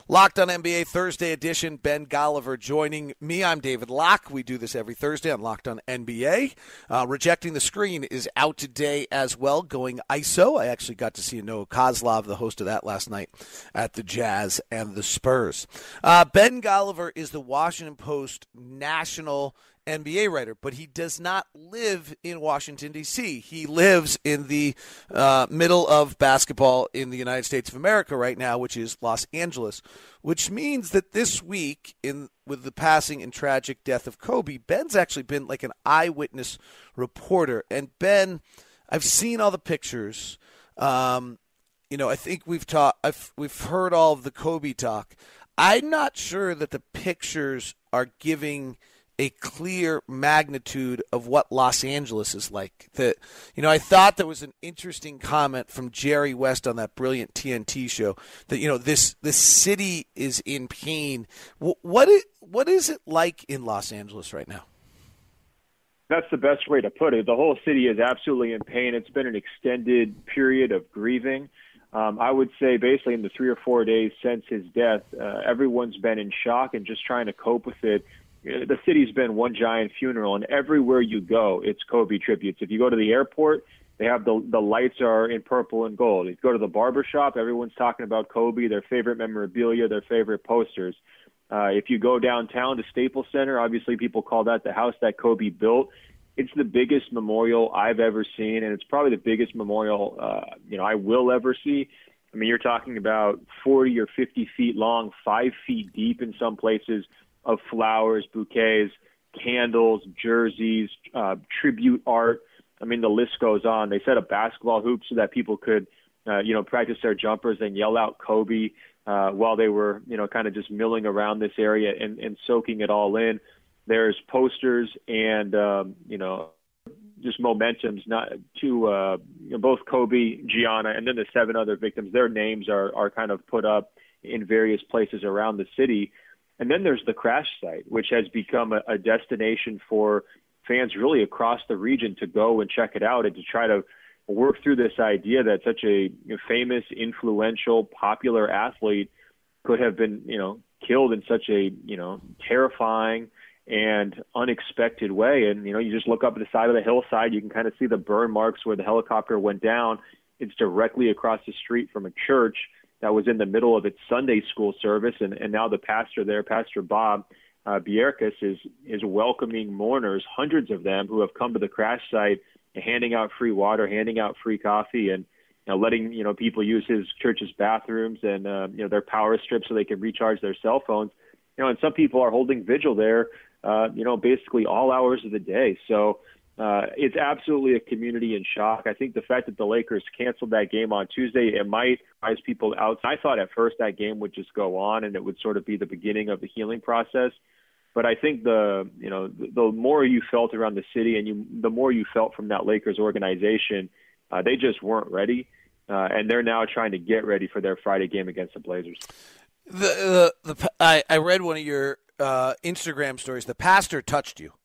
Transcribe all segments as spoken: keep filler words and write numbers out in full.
Locked on N B A Thursday edition, Ben Golliver joining me. I'm David Locke. We do this every Thursday on Locked on N B A. Uh, Rejecting the Screen is out today as well, going I S O. I actually got to see Noah Kozlov, the host of that last night, at the Jazz and the Spurs. Uh, Ben Golliver is the Washington Post national N B A writer, but he does not live in Washington, D C. He lives in the uh, middle of basketball in the United States of America right now, which is Los Angeles, which means that this week, in with the passing and tragic death of Kobe, Ben's actually been like an eyewitness reporter. And Ben, I've seen all the pictures. Um, you know, I think we've taught, I've, we've heard all of the Kobe talk. I'm not sure that the pictures are giving a clear magnitude of what Los Angeles is like. That, you know, I thought there was an interesting comment from Jerry West on that brilliant T N T show that, you know, this this city is in pain. What is, what is it like in Los Angeles right now? That's the best way to put it. The whole city is absolutely in pain. It's been an extended period of grieving. Um, I would say basically in the three or four days since his death, uh, everyone's been in shock and just trying to cope with it. The city's been one giant funeral, and everywhere you go, it's Kobe tributes. If you go to the airport, they have the the lights are in purple and gold. If you go to the barbershop, everyone's talking about Kobe, their favorite memorabilia, their favorite posters. Uh, if you go downtown to Staples Center, obviously people call that the house that Kobe built. It's the biggest memorial I've ever seen, and it's probably the biggest memorial uh, you know I will ever see. I mean, you're talking about forty or fifty feet long, five feet deep in some places, of flowers, bouquets, candles, jerseys, uh, tribute art. I mean, the list goes on. They set up basketball hoops so that people could, uh, you know, practice their jumpers and yell out Kobe uh, while they were, you know, kind of just milling around this area and, and soaking it all in. There's posters and, um, you know, just momentums not to uh, you know, both Kobe, Gianna, and then the seven other victims. Their names are, are kind of put up in various places around the city. And then there's the crash site, which has become a, a destination for fans really across the region to go and check it out and to try to work through this idea that such a you know, famous, influential, popular athlete could have been, you know, killed in such a, you know, terrifying and unexpected way. And, you know, you just look up at the side of the hillside, you can kind of see the burn marks where the helicopter went down. It's directly across the street from a church that was in the middle of its Sunday school service, and, and now the pastor there, Pastor Bob uh, Bierkes, is is welcoming mourners, hundreds of them who have come to the crash site, handing out free water, handing out free coffee, and you know, letting you know people use his church's bathrooms and uh, you know their power strips so they can recharge their cell phones. You know, and some people are holding vigil there, uh, you know, basically all hours of the day. So. Uh, it's absolutely a community in shock. I think the fact that the Lakers canceled that game on Tuesday, it might rise people out. I thought at first that game would just go on and it would sort of be the beginning of the healing process. But I think the, you know, the, the more you felt around the city and you, the more you felt from that Lakers organization, uh, they just weren't ready. Uh, and they're now trying to get ready for their Friday game against the Blazers. The, the, the I, I read one of your uh, Instagram stories. The pastor touched you.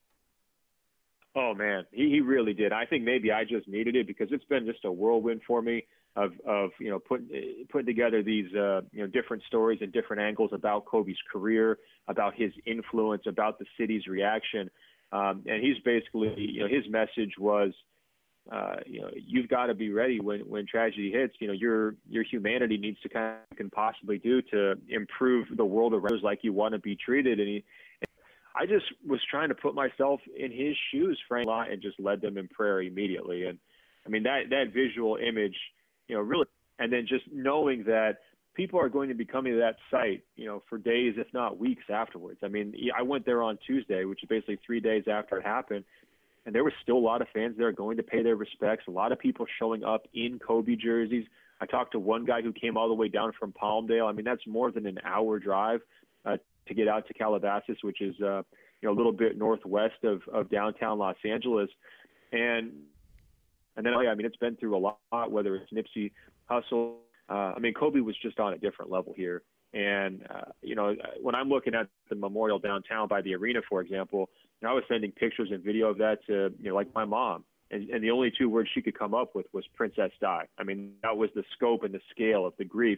Oh, man, he, he really did. I think maybe I just needed it because it's been just a whirlwind for me of, of you know, putting putting together these, uh, you know, different stories and different angles about Kobe's career, about his influence, about the city's reaction. Um, and he's basically, you know, his message was, uh, you know, you've got to be ready when, when tragedy hits. You know, your your humanity needs to kind of can possibly do to improve the world around us like you want to be treated. And he, I just was trying to put myself in his shoes, frankly, and just led them in prayer immediately. And I mean, that, that visual image, you know, really, and then just knowing that people are going to be coming to that site, you know, for days, if not weeks afterwards. I mean, I went there on Tuesday, which is basically three days after it happened. And there were still a lot of fans there going to pay their respects. A lot of people showing up in Kobe jerseys. I talked to one guy who came all the way down from Palmdale. I mean, that's more than an hour drive uh, to get out to Calabasas, which is uh, you know a little bit northwest of, of downtown Los Angeles. And and then, I mean, it's been through a lot, whether it's Nipsey Hussle. Uh, I mean, Kobe was just on a different level here. And, uh, you know, when I'm looking at the memorial downtown by the arena, for example, you know, I was sending pictures and video of that to, you know, like my mom. And, and the only two words she could come up with was Princess Di. I mean, that was the scope and the scale of the grief.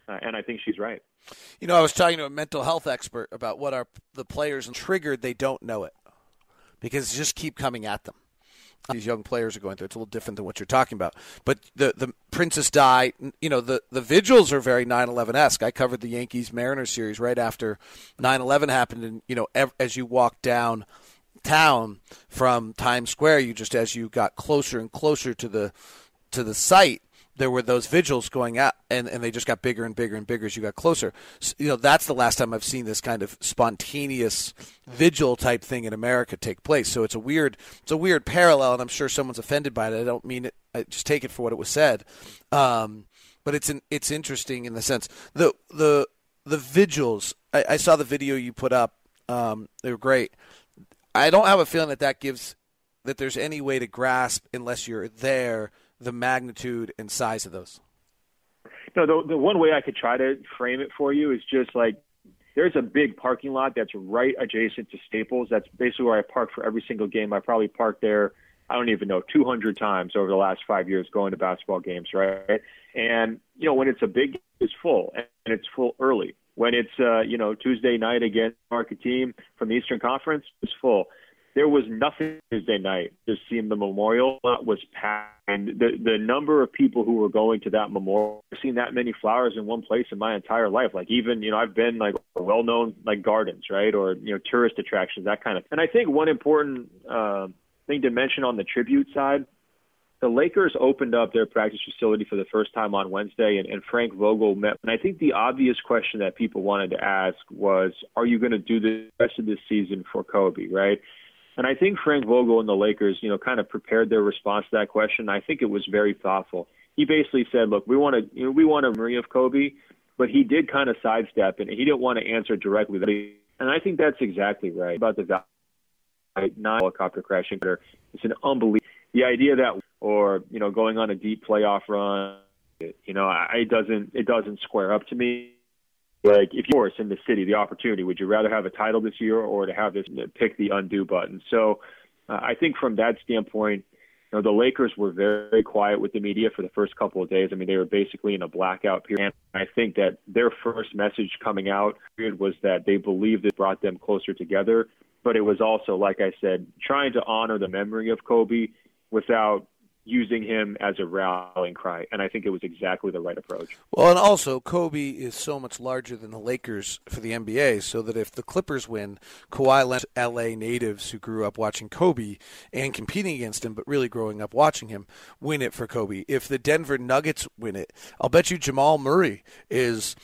uh, and I think she's right. You know, I was talking to a mental health expert about what are the players triggered. They don't know it because it just keep coming at them. These young players are going through. It's a little different than what you're talking about. But the the Princess Di, you know, the, the vigils are very nine eleven-esque. I covered the Yankees-Mariners series right after nine eleven happened. And, you know, as you walk down town from Times Square, you just as you got closer and closer to the to the site, there were those vigils going out, and, and they just got bigger and bigger and bigger as you got closer. So, you know, that's the last time I've seen this kind of spontaneous vigil type thing in America take place. So it's a weird, it's a weird parallel, and I'm sure someone's offended by it. I don't mean it. I just take it for what it was said. Um, but it's an, it's interesting in the sense the the the vigils. I, I saw the video you put up. Um, they were great. I don't have a feeling that that gives that there's any way to grasp unless you're there the magnitude and size of those. No, the, the one way I could try to frame it for you is just like there's a big parking lot that's right adjacent to Staples. That's basically where I park for every single game. I probably parked there, I don't even know, two hundred times over the last five years going to basketball games, right? And, you know, when it's a big game, it's full, and it's full early. When it's, uh, you know, Tuesday night against market team from the Eastern Conference, it's full. There was nothing Tuesday night. Just seeing the memorial lot was packed. And the the number of people who were going to that memorial, I've seen that many flowers in one place in my entire life. Like even, you know, I've been like well-known like gardens, right? Or, you know, tourist attractions, that kind of thing. And I think one important uh, thing to mention on the tribute side, the Lakers opened up their practice facility for the first time on Wednesday, and, and Frank Vogel met. And I think the obvious question that people wanted to ask was, are you going to do the rest of this season for Kobe, right? And I think Frank Vogel and the Lakers, you know, kind of prepared their response to that question. I think it was very thoughtful. He basically said, look, we want to, you know, we want a memory of Kobe, but he did kind of sidestep and he didn't want to answer directly. And I think that's exactly right about the value, not helicopter crashing. It's an unbelievable, the idea that, or, you know, going on a deep playoff run, you know, it doesn't, it doesn't square up to me. Like, if you're in the city, the opportunity, would you rather have a title this year or to have this pick the undo button? So uh, I think from that standpoint, you know, the Lakers were very quiet with the media for the first couple of days. I mean, they were basically in a blackout period. And I think that their first message coming out was that they believed it brought them closer together. But it was also, like I said, trying to honor the memory of Kobe without using him as a rallying cry, and I think it was exactly the right approach. Well, and also, Kobe is so much larger than the Lakers for the N B A, so that if the Clippers win, Kawhi lets L A natives who grew up watching Kobe and competing against him, but really growing up watching him, win it for Kobe. If the Denver Nuggets win it, I'll bet you Jamal Murray is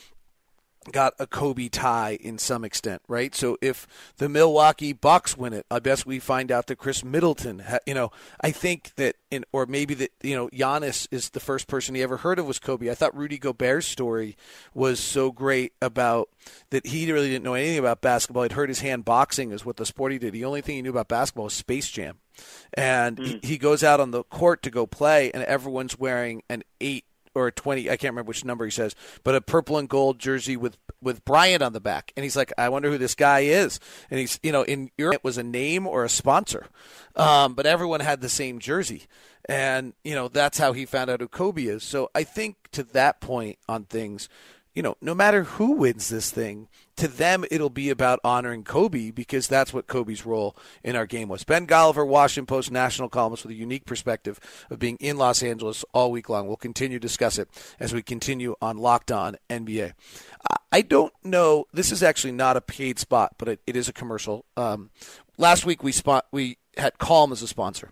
got a Kobe tie in some extent, right? So if the Milwaukee Bucks win it, I guess we find out that Chris Middleton, ha- you know, I think that, in, or maybe that, you know, Giannis is the first person he ever heard of was Kobe. I thought Rudy Gobert's story was so great about that he really didn't know anything about basketball. He'd hurt his hand boxing is what the sport he did. The only thing he knew about basketball was Space Jam. And mm. he, he goes out on the court to go play, and everyone's wearing an eight or twenty, I can't remember which number he says, but a purple and gold jersey with, with Bryant on the back. And he's like, I wonder who this guy is. And he's, you know, in Europe it was a name or a sponsor. Um, but everyone had the same jersey. And, you know, that's how he found out who Kobe is. So I think to that point on things, you know, no matter who wins this thing, to them it'll be about honoring Kobe because that's what Kobe's role in our game was. Ben Golliver, Washington Post national columnist with a unique perspective of being in Los Angeles all week long. We'll continue to discuss it as we continue on Locked On N B A. I don't know. This is actually not a paid spot, but it, it is a commercial. Um, last week we spot we had Calm as a sponsor,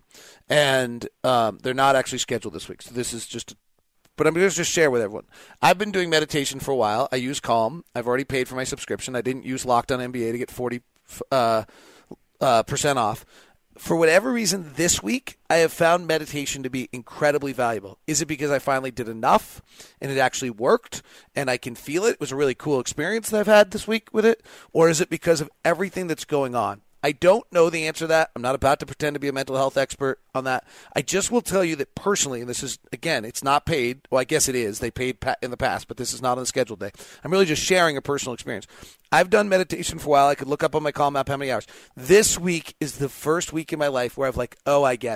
and um, they're not actually scheduled this week. So this is just a But I'm going to just share with everyone. I've been doing meditation for a while. I use Calm. I've already paid for my subscription. I didn't use Locked On N B A to get forty uh, uh, percent off. For whatever reason, this week, I have found meditation to be incredibly valuable. Is it because I finally did enough and it actually worked and I can feel it? It was a really cool experience that I've had this week with it. Or is it because of everything that's going on? I don't know the answer to that. I'm not about to pretend to be a mental health expert on that. I just will tell you that personally, and this is, again, it's not paid. Well, I guess it is. They paid in the past, but this is not on the scheduled day. I'm really just sharing a personal experience. I've done meditation for a while. I could look up on my Calm app how many hours. This week is the first week in my life where I've like, oh, I get it.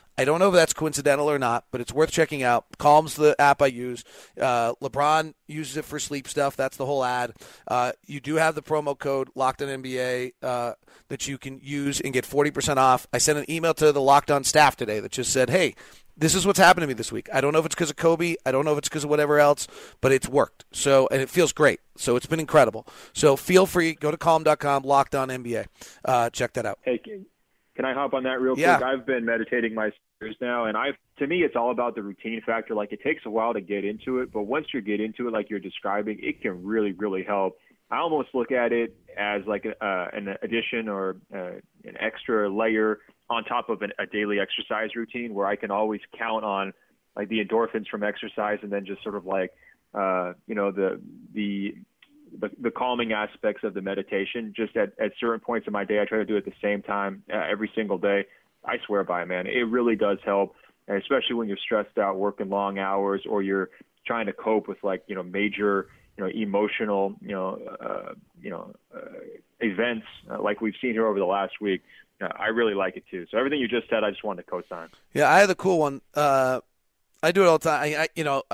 I don't know if that's coincidental or not, but it's worth checking out. Calm's the app I use. Uh, LeBron uses it for sleep stuff. That's the whole ad. Uh, you do have the promo code Locked On N B A uh, that you can use and get forty percent off. I sent an email to the Locked On staff today that just said, hey, this is what's happened to me this week. I don't know if it's because of Kobe. I don't know if it's because of whatever else, but it's worked. So, and it feels great. So it's been incredible. So feel free. Go to calm dot com, Locked On N B A. Uh, check that out. Hey, can I hop on that real quick? Yeah. I've been meditating my years now, and I've to me it's all about the routine factor. Like, it takes a while to get into it, but once you get into it, like you're describing, it can really, really help. I almost look at it as like a, uh, an addition or uh, an extra layer on top of an, a daily exercise routine, where I can always count on like the endorphins from exercise, and then just sort of like uh, you know the the The, the calming aspects of the meditation. Just at, at certain points in my day, I try to do it at the same time uh, every single day. I swear by it, man. It really does help, and especially when you're stressed out, working long hours, or you're trying to cope with like you know major you know emotional you know uh, you know uh, events uh, like we've seen here over the last week. Uh, I really like it too. So everything you just said, I just wanted to co-sign. Yeah, I had the cool one. Uh, I do it all the time. I, I you know.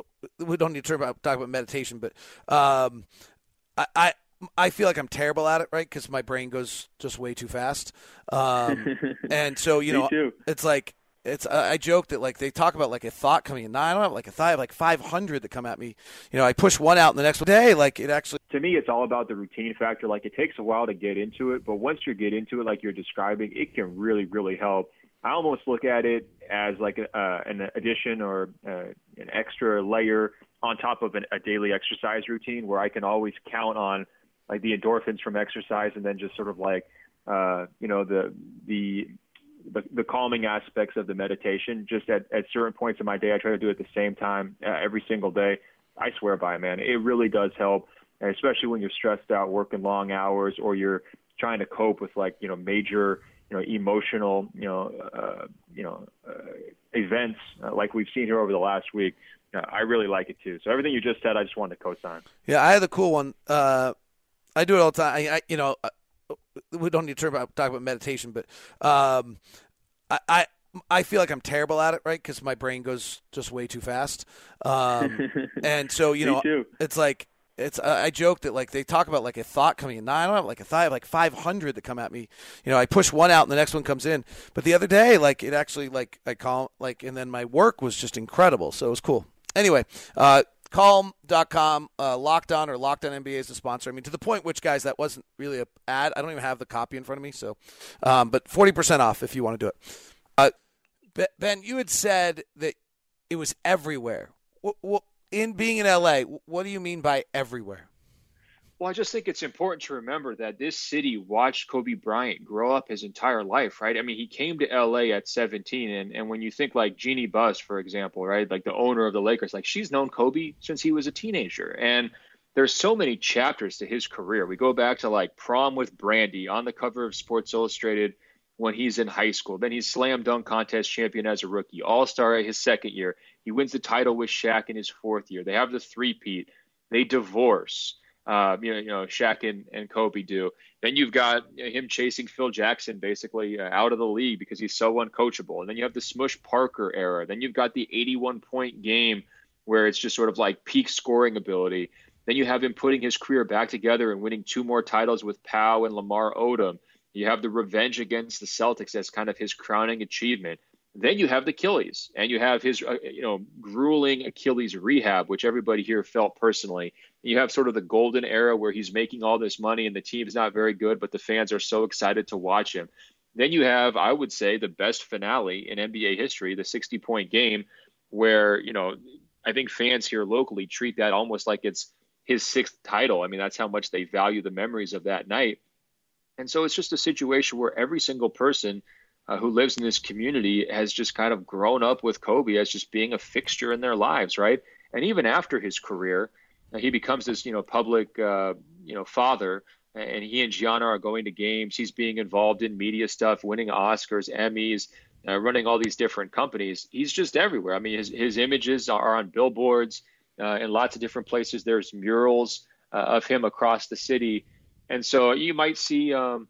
We don't need to talk about meditation, but um, I, I I feel like I'm terrible at it, right? Because my brain goes just way too fast, um, and so you Me know, too. it's like it's. I joke that like they talk about like a thought coming in. No, I don't have like a thought. I have like five hundred that come at me. You know, I push one out, and the next day, like it actually. To me, it's all about the routine factor. Like, it takes a while to get into it, but once you get into it, like you're describing, it can really, really help. I almost look at it as like a, uh, an addition or uh, an extra layer on top of an, a daily exercise routine, where I can always count on like the endorphins from exercise, and then just sort of like, uh, you know, the, the, the, the calming aspects of the meditation. Just at, at certain points in my day, I try to do it at the same time uh, every single day. I swear by it, man. It really does help, and especially when you're stressed out, working long hours, or you're trying to cope with like, you know, major you know, emotional, you know, uh, you know, uh, events uh, like we've seen here over the last week. Uh, I really like it too. So everything you just said, I just wanted to co-sign. Yeah, I had the cool one. Uh, I do it all the time. I, I you know, we don't need to talk about, talk about meditation, but um, I, I I feel like I'm terrible at it, right? Because my brain goes just way too fast, um, and so you Me know, too. it's like. It's I joke that like they talk about like a thought coming in. No, I don't have like a thought. I have like five hundred that come at me. You know, I push one out and the next one comes in. But the other day, like it actually like I call like and then my work was just incredible. So it was cool. Anyway, uh, calm dot com, uh, Locked On or Locked On N B A is the sponsor. I mean, to the point which, guys, that wasn't really a ad. I don't even have the copy in front of me. So, um, but forty percent off if you want to do it. Uh, Ben, you had said that it was everywhere. What, what, in being in L A, what do you mean by everywhere? Well, I just think it's important to remember that this city watched Kobe Bryant grow up his entire life, right? I mean, he came to L A at seventeen, and, and when you think like Jeannie Buss, for example, right, like the owner of the Lakers, like she's known Kobe since he was a teenager. And there's so many chapters to his career. We go back to like prom with Brandy on the cover of Sports Illustrated when he's in high school. Then he's slam dunk contest champion as a rookie, all-star his second year. He wins the title with Shaq in his fourth year. They have the three-peat. They divorce. Uh, you know, you know, Shaq and, and Kobe do. Then you've got him chasing Phil Jackson basically uh, out of the league because he's so uncoachable. And then you have the Smush Parker era. Then you've got the eighty-one point game where it's just sort of like peak scoring ability. Then you have him putting his career back together and winning two more titles with Pau and Lamar Odom. You have the revenge against the Celtics as kind of his crowning achievement. Then you have the Achilles, and you have his, uh, you know, grueling Achilles rehab, which everybody here felt personally. You have sort of the golden era where he's making all this money and the team's not very good, but the fans are so excited to watch him. Then you have, I would say, the best finale in N B A history, the sixty point game, where, you know, I think fans here locally treat that almost like it's his sixth title. I mean, that's how much they value the memories of that night. And so it's just a situation where every single person uh, who lives in this community has just kind of grown up with Kobe as just being a fixture in their lives, right? And even after his career, uh, he becomes this, you know, public, uh, you know, father, and he and Gianna are going to games. He's being involved in media stuff, winning Oscars, Emmys, uh, running all these different companies. He's just everywhere. I mean, his, his images are on billboards uh, in lots of different places. There's murals uh, of him across the city. And so you might see, um,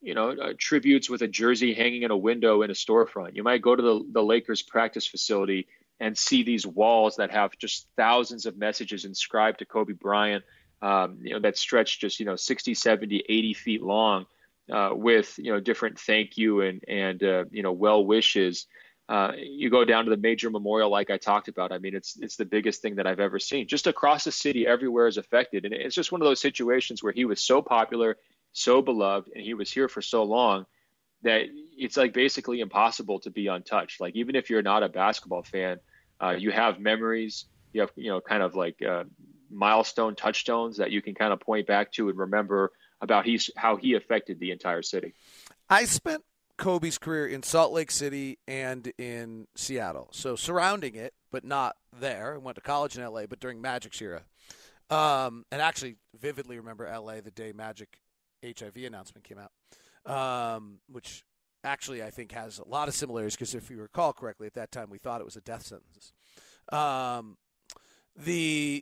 you know, uh, tributes with a jersey hanging in a window in a storefront. You might go to the, the Lakers practice facility and see these walls that have just thousands of messages inscribed to Kobe Bryant, um, you know, that stretch just, you know, sixty, seventy, eighty feet long, uh, with, you know, different thank you and, and uh, you know, well wishes. Uh, you go down to the major memorial like I talked about. I mean, it's it's the biggest thing that I've ever seen. Just across the city, everywhere is affected. And it's just one of those situations where he was so popular, so beloved, and he was here for so long that it's like basically impossible to be untouched. Like, even if you're not a basketball fan, uh, you have memories, you have, you know, kind of like uh, milestone touchstones that you can kind of point back to and remember about he's, how he affected the entire city. I spent Kobe's career in Salt Lake City and in Seattle, so surrounding it, but not there. I went to college in L A, but during Magic's era. Um, and actually vividly remember L A the day Magic H I V announcement came out, um, which actually I think has a lot of similarities because if you recall correctly, at that time we thought it was a death sentence. Um, the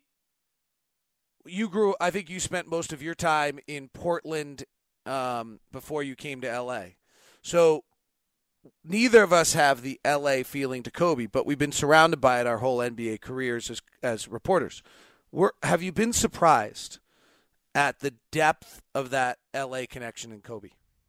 you grew. I think you spent most of your time in Portland um, before you came to L A. So neither of us have the L A feeling to Kobe, but we've been surrounded by it our whole N B A careers as as reporters. We're, have you been surprised at the depth of that L A connection in Kobe?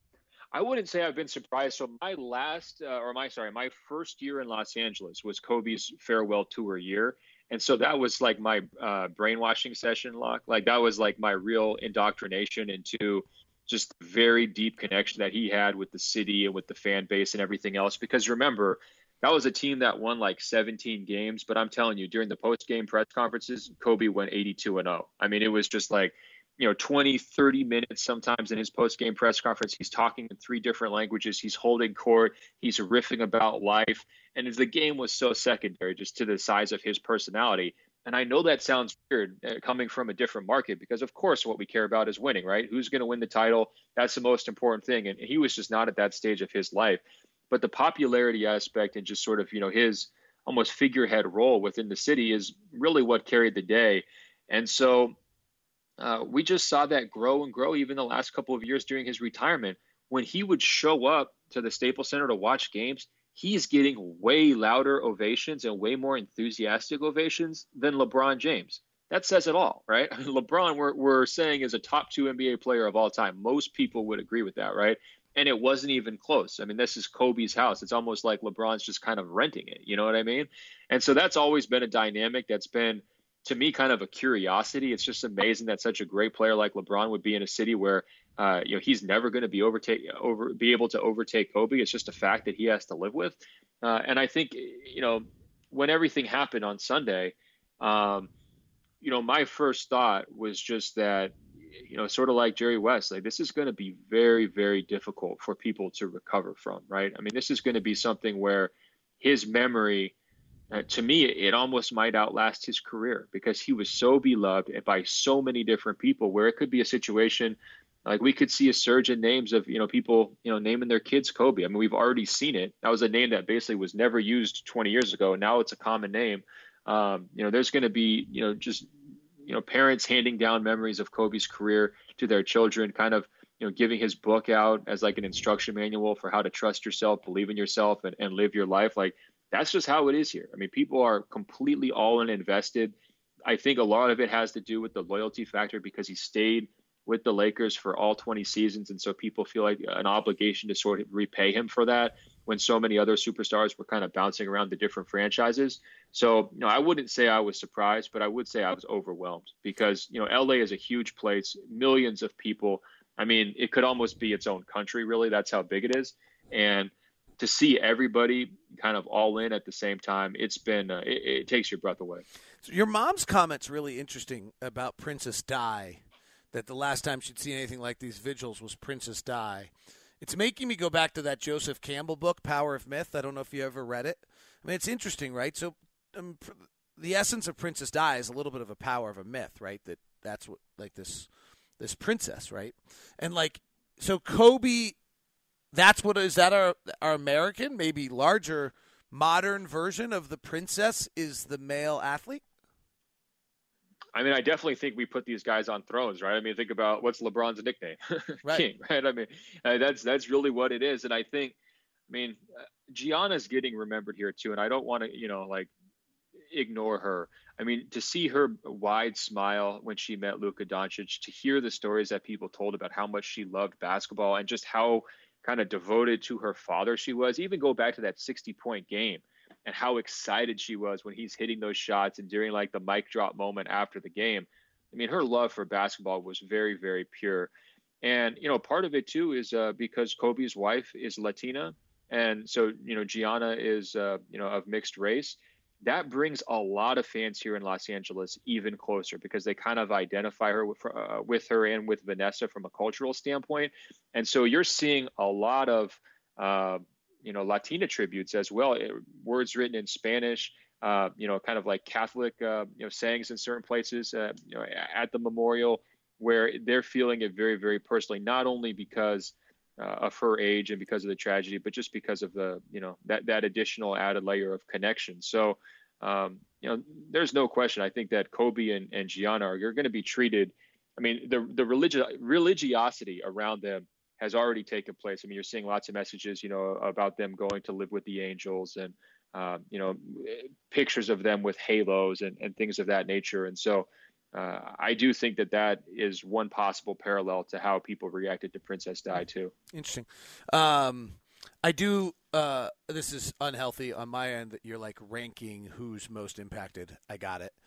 I wouldn't say I've been surprised. So my last, uh, or my, sorry, my first year in Los Angeles was Kobe's farewell tour year. And so that was like my uh, brainwashing session, Locke. Like that was like my real indoctrination into just very deep connection that he had with the city and with the fan base and everything else. Because remember, that was a team that won like seventeen games. But I'm telling you, during the post-game press conferences, Kobe went eighty-two and oh. I mean, it was just like, you know, twenty, thirty minutes sometimes in his post-game press conference. He's talking in three different languages. He's holding court. He's riffing about life. And the game was so secondary just to the size of his personality. And I know that sounds weird uh, coming from a different market because, of course, what we care about is winning, right? Who's going to win the title? That's the most important thing. And he was just not at that stage of his life. But the popularity aspect and just sort of, you know, his almost figurehead role within the city is really what carried the day. And so uh, we just saw that grow and grow even the last couple of years during his retirement. When he would show up to the Staples Center to watch games, he's getting way louder ovations and way more enthusiastic ovations than LeBron James. That says it all, right? I mean, LeBron, we're, we're saying, is a top two N B A player of all time. Most people would agree with that, right? And it wasn't even close. I mean, this is Kobe's house. It's almost like LeBron's just kind of renting it. You know what I mean? And so that's always been a dynamic that's been, to me, kind of a curiosity. It's just amazing that such a great player like LeBron would be in a city where Uh, you know, he's never going to be overtake over be able to overtake Kobe. It's just a fact that he has to live with. Uh, and I think, you know, when everything happened on Sunday, um, you know, my first thought was just that, you know, sort of like Jerry West, like this is going to be very, very difficult for people to recover from, right? I mean, this is going to be something where his memory, uh, to me, it almost might outlast his career because he was so beloved by so many different people where it could be a situation like we could see a surge in names of, you know, people, you know, naming their kids Kobe. I mean, we've already seen it. That was a name that basically was never used twenty years ago. Now it's a common name. Um, you know, there's going to be, you know, just, you know, parents handing down memories of Kobe's career to their children, kind of, you know, giving his book out as like an instruction manual for how to trust yourself, believe in yourself, and, and live your life. Like, that's just how it is here. I mean, people are completely all in invested. I think a lot of it has to do with the loyalty factor because he stayed with the Lakers for all twenty seasons. And so people feel like an obligation to sort of repay him for that when so many other superstars were kind of bouncing around the different franchises. So, you know, I wouldn't say I was surprised, but I would say I was overwhelmed because, you know, L A is a huge place, millions of people. I mean, it could almost be its own country, really. That's how big it is. And to see everybody kind of all in at the same time, it's been, uh, it, it takes your breath away. So your mom's comment's really interesting about Princess Di, that the last time she'd seen anything like these vigils was Princess Di. It's making me go back to that Joseph Campbell book, Power of Myth. I don't know if you ever read it. I mean, it's interesting, right? So um, the essence of Princess Di is a little bit of a power of a myth, right? That that's what, like this this princess, right? And like, so Kobe, that's what, is that our, our American, maybe larger modern version of the princess is the male athlete? I mean, I definitely think we put these guys on thrones, right? I mean, think about what's LeBron's nickname, Right. King, right? I mean, uh, that's that's really what it is. And I think, I mean, uh, Gianna's getting remembered here too. And I don't want to, you know, like ignore her. I mean, to see her wide smile when she met Luka Doncic, to hear the stories that people told about how much she loved basketball and just how kind of devoted to her father she was, even go back to that sixty point game and how excited she was when he's hitting those shots and during like the mic drop moment after the game. I mean, her love for basketball was very, very pure. And, you know, part of it too is uh, because Kobe's wife is Latina. And so, you know, Gianna is, uh, you know, of mixed race. That brings a lot of fans here in Los Angeles even closer because they kind of identify her with, uh, with her and with Vanessa from a cultural standpoint. And so you're seeing a lot of, uh, you know, Latina tributes as well, it, words written in Spanish, uh, you know, kind of like Catholic, uh, you know, sayings in certain places, uh, you know, at the memorial where they're feeling it very, very personally, not only because uh, of her age and because of the tragedy, but just because of the, you know, that, that additional added layer of connection. So, um, you know, there's no question. I think that Kobe and, and Gianna are going to be treated. I mean, the, the religi- religiosity around them has already taken place. I mean, you're seeing lots of messages, you know, about them going to live with the angels and, um, you know, pictures of them with halos and, and things of that nature. And so uh, I do think that that is one possible parallel to how people reacted to Princess Di too. Interesting. Um, I do. Uh, this is unhealthy on my end that you're like ranking who's most impacted. I got it.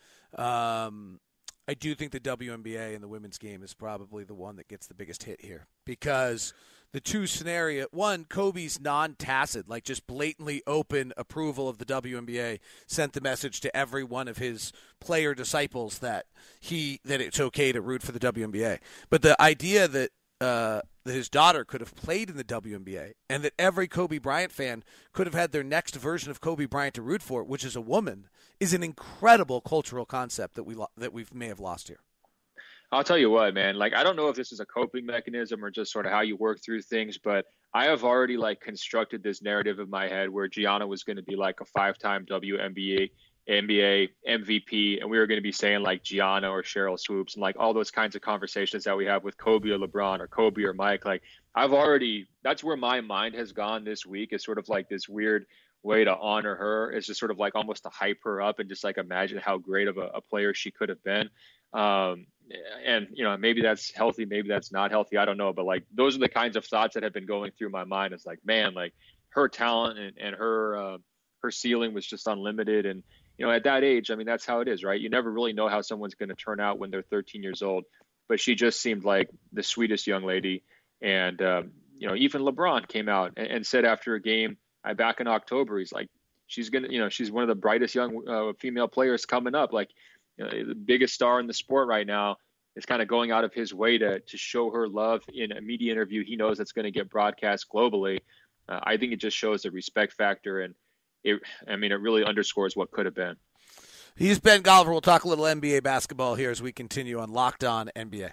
Um, I do think the W N B A and the women's game is probably the one that gets the biggest hit here because the two scenario, one, Kobe's non-tacit, like just blatantly open approval of the W N B A sent the message to every one of his player disciples that he, that it's okay to root for the W N B A. But the idea that, uh, that his daughter could have played in the W N B A and that every Kobe Bryant fan could have had their next version of Kobe Bryant to root for, which is a woman, is an incredible cultural concept that we lo- that we may have lost here. I'll tell you what, man, like, I don't know if this is a coping mechanism or just sort of how you work through things, but I have already like constructed this narrative in my head where Gianna was going to be like a five-time W N B A N B A M V P, and we were going to be saying like Gianna or Cheryl Swoops and like all those kinds of conversations that we have with Kobe or LeBron or Kobe or Mike. Like, I've already, that's where my mind has gone this week, is sort of like this weird way to honor her, is just sort of like almost to hype her up and just like imagine how great of a, a player she could have been. Um, and, you know, maybe that's healthy, maybe that's not healthy, I don't know. But like, those are the kinds of thoughts that have been going through my mind. It's like, man, like her talent and, and her, uh, her ceiling was just unlimited. And, you know, at that age, I mean, that's how it is, right? You never really know how someone's going to turn out when they're thirteen years old. But she just seemed like the sweetest young lady. And, um, you know, even LeBron came out and, and said after a game I, back in October, he's like, she's going to, you know, she's one of the brightest young uh, female players coming up. Like, you know, the biggest star in the sport right now is kind of going out of his way to to show her love in a media interview he knows that's going to get broadcast globally. Uh, I think it just shows the respect factor. And it, I mean, it really underscores what could have been. He's Ben Golliver. We'll talk a little N B A basketball here as we continue on Locked On N B A.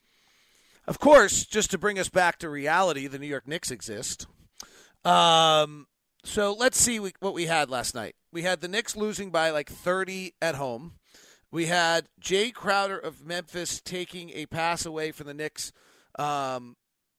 Of course, just to bring us back to reality, the New York Knicks exist. Um, so let's see what we had last night. We had the Knicks losing by like thirty at home. We had Jay Crowder of Memphis taking a pass away from the Knicks um,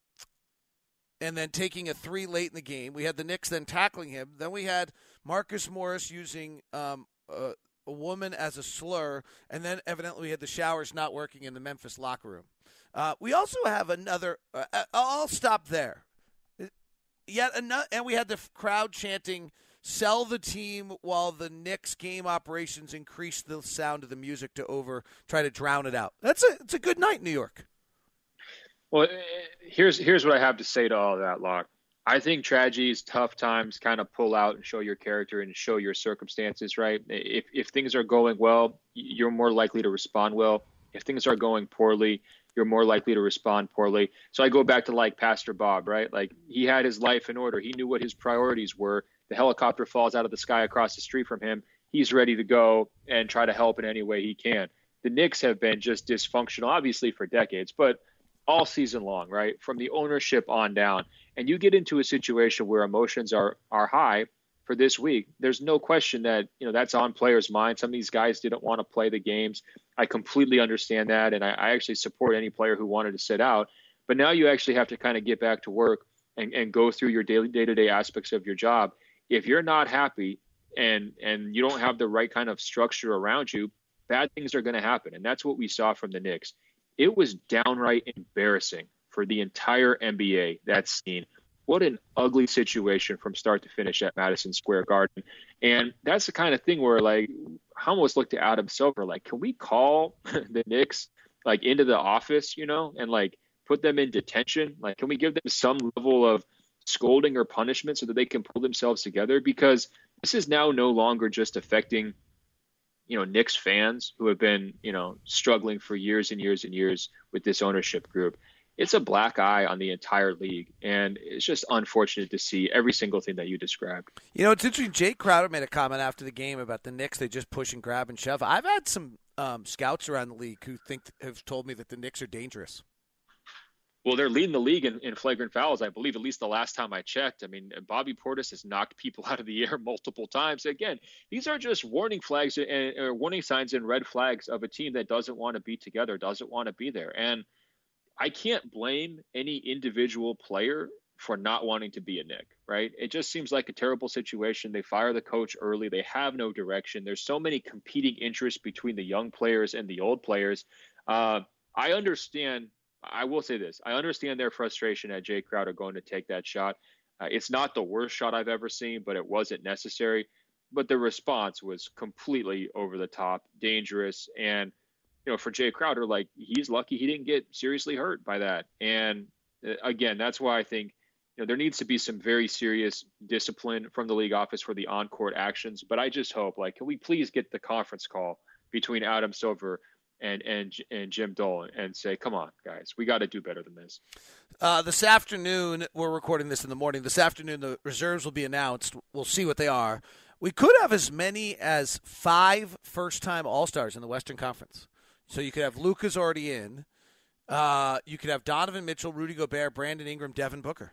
and then taking a three late in the game. We had the Knicks then tackling him. Then we had Marcus Morris using um, a, a woman as a slur. And then evidently we had the showers not working in the Memphis locker room. Uh, we also have another uh, – I'll stop there. Yet another, and we had the crowd chanting – sell the team while the Knicks game operations increase the sound of the music to over try to drown it out. That's a it's a good night, New York. Well, here's here's what I have to say to all of that, Locke. I think tragedies, tough times kind of pull out and show your character and show your circumstances, right? If if things are going well, you're more likely to respond well. If things are going poorly, you're more likely to respond poorly. So I go back to like Pastor Bob, right? Like, he had his life in order. He knew what his priorities were. The helicopter falls out of the sky across the street from him. He's ready to go and try to help in any way he can. The Knicks have been just dysfunctional, obviously for decades, but all season long, right? From the ownership on down. And you get into a situation where emotions are, are high for this week, there's no question that, you know, that's on players' minds. Some of these guys didn't want to play the games. I completely understand that, and I, I actually support any player who wanted to sit out. But now you actually have to kind of get back to work and, and go through your daily day-to-day aspects of your job. If you're not happy and and you don't have the right kind of structure around you, bad things are going to happen. And that's what we saw from the Knicks. It was downright embarrassing for the entire N B A, that scene. What an ugly situation from start to finish at Madison Square Garden. And that's the kind of thing where, like, I almost looked at Adam Silver, like, can we call the Knicks, like, into the office, you know, and, like, put them in detention? Like, can we give them some level of scolding or punishment so that they can pull themselves together? Because this is now no longer just affecting, you know, Knicks fans who have been, you know, struggling for years and years and years with this ownership group. It's a black eye on the entire league, and it's just unfortunate to see every single thing that you described. You know, it's interesting. Jay Crowder made a comment after the game about the Knicks. They just push and grab and shove. I've had some um, scouts around the league who think have told me that the Knicks are dangerous. Well, they're leading the league in, in flagrant fouls, I believe, at least the last time I checked. I mean, Bobby Portis has knocked people out of the air multiple times. Again, these are just warning flags and or warning signs and red flags of a team that doesn't want to be together, doesn't want to be there. And I can't blame any individual player for not wanting to be a Knick, right? It just seems like a terrible situation. They fire the coach early. They have no direction. There's so many competing interests between the young players and the old players. Uh, I understand. I will say this. I understand their frustration at Jay Crowder going to take that shot. Uh, it's not the worst shot I've ever seen, but it wasn't necessary. But the response was completely over the top, dangerous, and you know, for Jay Crowder, like, he's lucky he didn't get seriously hurt by that. And uh, again, that's why I think, you know, there needs to be some very serious discipline from the league office for the on-court actions. But I just hope, like, can we please get the conference call between Adam Silver and and and Jim Dolan and say, come on, guys, we got to do better than this. Uh, this afternoon, we're recording this in the morning. This afternoon, the reserves will be announced. We'll see what they are. We could have as many as five first-time All-Stars in the Western Conference. So you could have Luka's already in. Uh, you could have Donovan Mitchell, Rudy Gobert, Brandon Ingram, Devin Booker.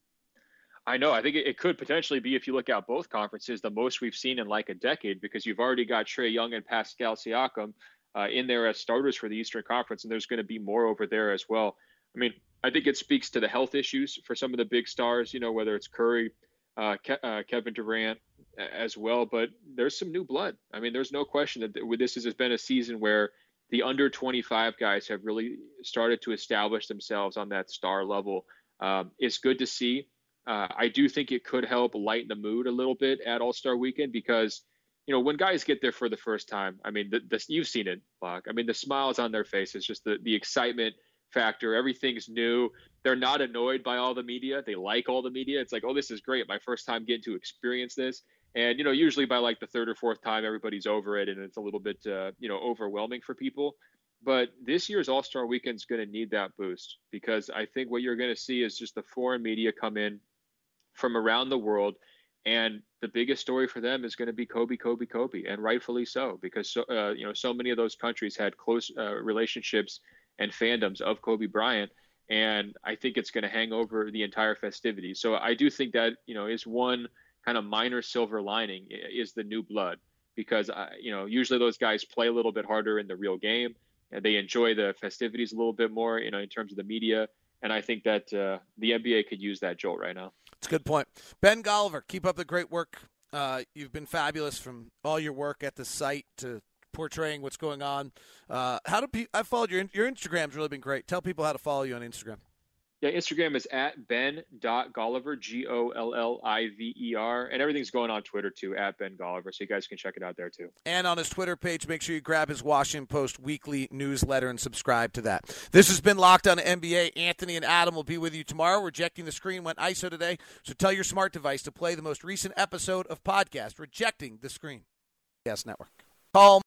I know. I think it, it could potentially be, if you look at both conferences, the most we've seen in like a decade, because you've already got Trae Young and Pascal Siakam uh, in there as starters for the Eastern Conference, and there's going to be more over there as well. I mean, I think it speaks to the health issues for some of the big stars, you know, whether it's Curry, uh, Ke- uh, Kevin Durant as well, but there's some new blood. I mean, there's no question that this has been a season where the under twenty-five guys have really started to establish themselves on that star level. Um, it's good to see. Uh, I do think it could help lighten the mood a little bit at All-Star Weekend because, you know, when guys get there for the first time, I mean, the, the, you've seen it, Locke. I mean, the smiles on their faces, just the, the excitement factor. Everything's new. They're not annoyed by all the media. They like all the media. It's like, oh, this is great. My first time getting to experience this. And, you know, usually by like the third or fourth time, everybody's over it and it's a little bit, uh, you know, overwhelming for people. But this year's All-Star Weekend is going to need that boost because I think what you're going to see is just the foreign media come in from around the world. And the biggest story for them is going to be Kobe, Kobe, Kobe, and rightfully so, because, so, uh, you know, so many of those countries had close uh, relationships and fandoms of Kobe Bryant. And I think it's going to hang over the entire festivities. So I do think that, you know, is one kind of minor silver lining is the new blood, because, uh, you know, usually those guys play a little bit harder in the real game and they enjoy the festivities a little bit more, you know, in terms of the media. And I think that uh, the N B A could use that jolt right now. It's a good point. Ben Golliver, keep up the great work. Uh, you've been fabulous from all your work at the site to portraying what's going on. Uh, how do pe- I followed your your Instagram's really been great. Tell people how to follow you on Instagram. Yeah, Instagram is at ben dot golliver, G O L L I V E R, and everything's going on Twitter too, at Ben Golliver, so you guys can check it out there too. And on his Twitter page, make sure you grab his Washington Post weekly newsletter and subscribe to that. This has been Locked On N B A. Anthony and Adam will be with you tomorrow. Rejecting the Screen went I S O today, so tell your smart device to play the most recent episode of podcast Rejecting the Screen. Yes, Network. Call